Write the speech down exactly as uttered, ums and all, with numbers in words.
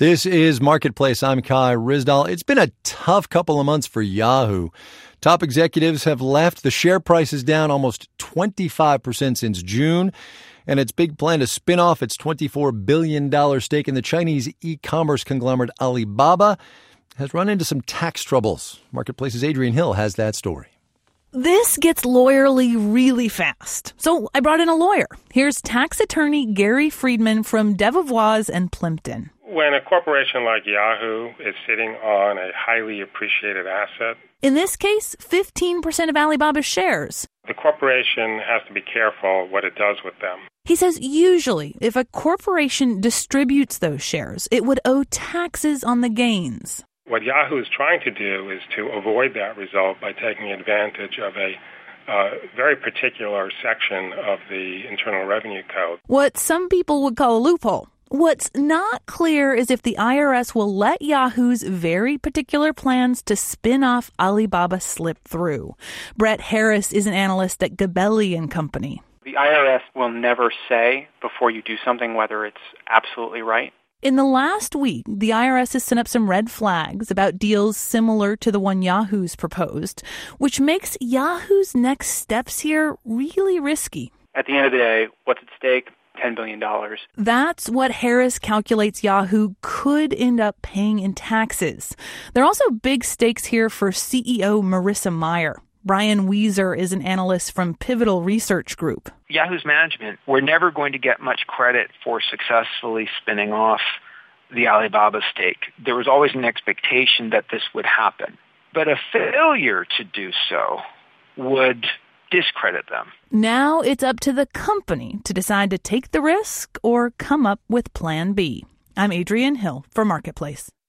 This is Marketplace. I'm Kai Ryssdal. It's been a tough couple of months for Yahoo. Top executives have left. The share price is down almost twenty-five percent since June. And its big plan to spin off its twenty-four billion dollars stake in the Chinese e-commerce conglomerate Alibaba has run into some tax troubles. Marketplace's Adrian Hill has that story. This gets lawyerly really fast. So I brought in a lawyer. Here's tax attorney Gary Friedman from Debevoise and Plimpton. When a corporation like Yahoo is sitting on a highly appreciated asset, in this case, fifteen percent of Alibaba's shares, the corporation has to be careful what it does with them. He says usually if a corporation distributes those shares, it would owe taxes on the gains. What Yahoo is trying to do is to avoid that result by taking advantage of a uh, very particular section of the Internal Revenue Code. What some people would call a loophole. What's not clear is if the I R S will let Yahoo's very particular plans to spin off Alibaba slip through. Brett Harris is an analyst at Gabelli and Company. The I R S will never say before you do something whether it's absolutely right. In the last week, the I R S has sent up some red flags about deals similar to the one Yahoo's proposed, which makes Yahoo's next steps here really risky. At the end of the day, what's at stake? ten billion dollars. That's what Harris calculates Yahoo could end up paying in taxes. There are also big stakes here for C E O Marissa Mayer. Brian Weiser is an analyst from Pivotal Research Group. Yahoo's management were never going to get much credit for successfully spinning off the Alibaba stake. There was always an expectation that this would happen. But a failure to do so would discredit them. Now it's up to the company to decide to take the risk or come up with Plan B. I'm Adrian Hill for Marketplace.